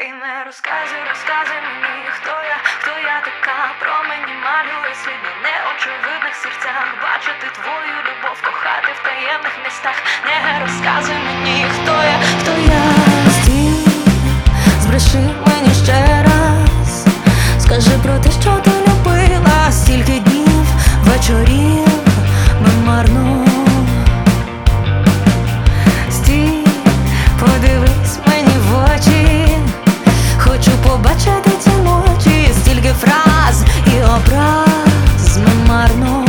І не розказуй мені, хто я така. Про мені малює світ на неочевидних серцях. Бачити твою любов, кохати в таємних містах. Не розказуй мені, хто я. Стій, збреши мені ще раз. Скажи про те, що ти любила. Стільки днів, вечорів безмарно. Стій, подивись мені в очі. Хочу побачити ці ночі. Стільки фраз і образ безмарно.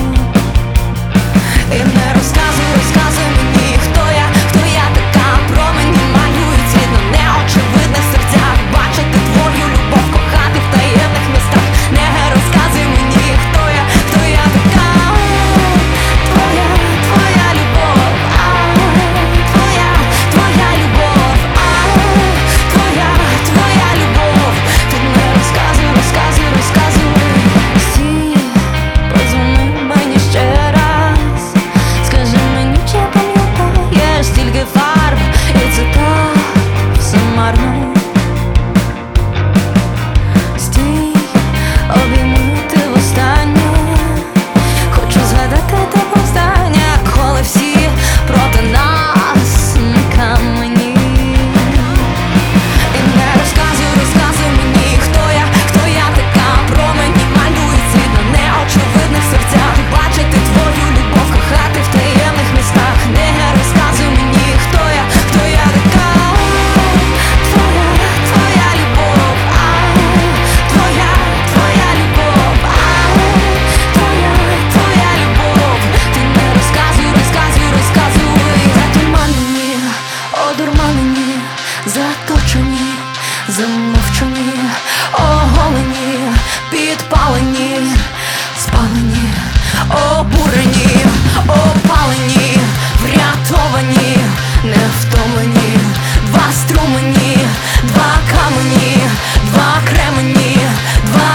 І не розказуй мені, хто я така. Про мені малюють світ на неочевидних серцях. Бачити твою любов, кохати в таємних містах. Не розказуй мені, хто я така. Твоя любов, твоя любов, твоя любов. Ти не розказуй. Стій, подзвони мені ще раз. Скажи мені, чи пам'ятаєш стільки фарб і цитат, все марно. Стій, обіймити востаннє. Хочу згадати те повстання, коли всі проти нас камені. І не розказуй мені, хто я така. Про мені малюють світ на неочевидних серцях. Бачити твою любов, кохати в таємних містах. Не розказуй мені, хто я така. Твоя любов, твоя любов, твоя любов. Ти не розказуй. Затуманені, одурманені, заточені, замовчені, оголені, підпалені, спалені, обурені, опалені, врятовані, невтомлені. Два струмені, два камені, два кремені, два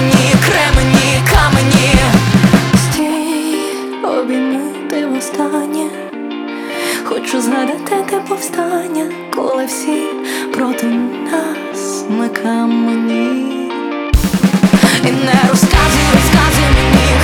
камені. Стій, обіймити востаннє. Хочу згадати те повстання, коли всі проти нас ми камені. І не розказуй мені,